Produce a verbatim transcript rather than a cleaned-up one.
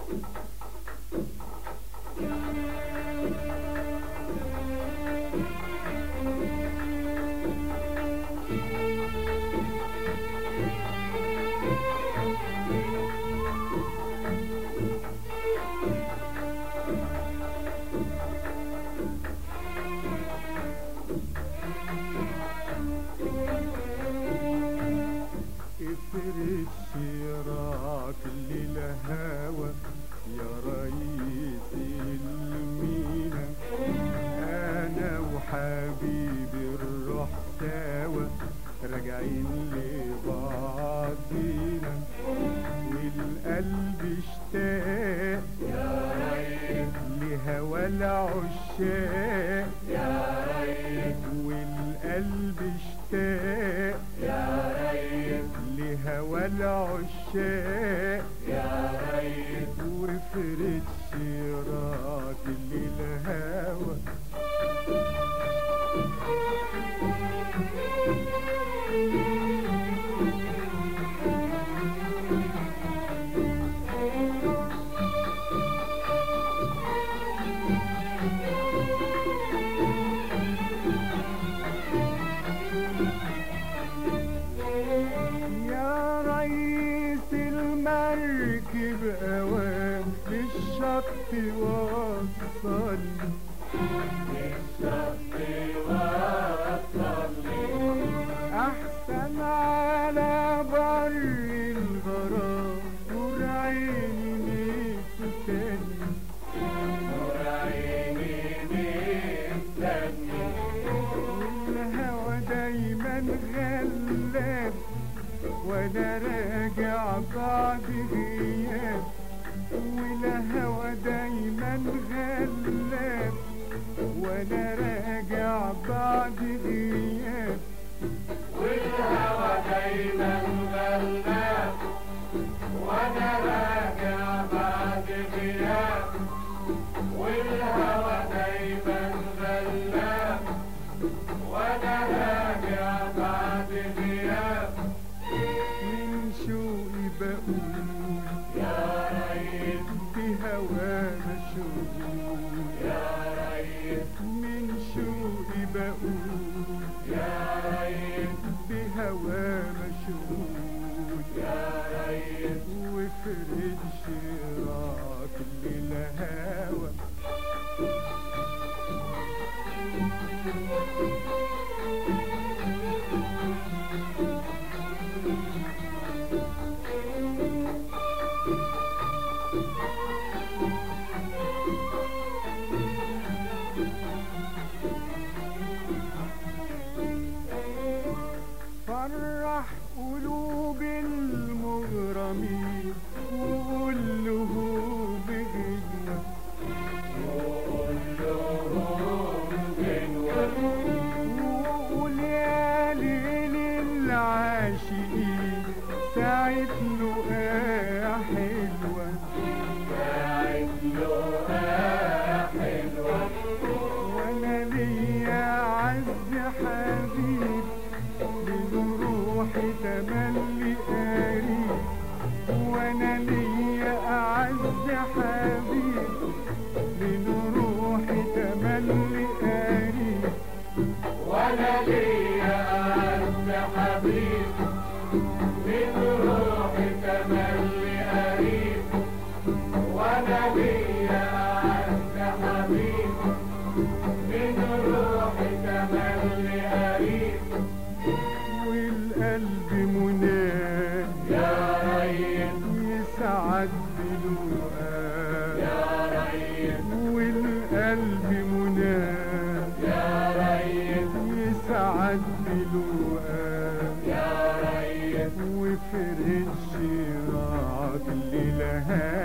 الشراك للهوى يا ريس المينا، انا وحبيبي الروح سوا راجعين لبعضينا، والقلب اشتاق يا ريس لهوى العشاق يا ريس، والقلب اشتاق يا ريس لهوى العشاق يا ريس، وفرد شراك للهوى. المركب اوام للشط وصلني، للشط وصلني، احسن على بر الغرام نور عيني مستني، نور عيني مستني، والهوى دايما غلاب وانا راجع بعد غياب، والهوى دايما غلاب وانا راجع بعد غياب، والهوى دايما غلاب وانا راجع بعد غياب، والهوى دايما غلاب وانا راجع بعد غياب، من شوقي بقول يا ريس بهوى مشغول، يا ريس من شوقي بقول يا ريس بهوى مشغول، يا ريس، وفرد شراك للهوى. فرح قلوب المغرمين وقول لهم غنوة، وقول لهم غنوة، وقول يا ليل العاشقين ساعة لقاء حلوة، ساعة لقاء حلوة، وانا ليا عز حبيب من روحي تملي قريب، وانا ليا اعز حبيب من روحي تملي قريب، وانا ليا اعز حبيب من روحي تملي قريب، وانا ليا اعز حبيب من روحي تملي قريب، والقلب مناه يا ريس يسعد بلقاه، يا ريس والقلب مناه يا ريس يسعد بلقاه، يا ريس، وفرد شراك للهوى.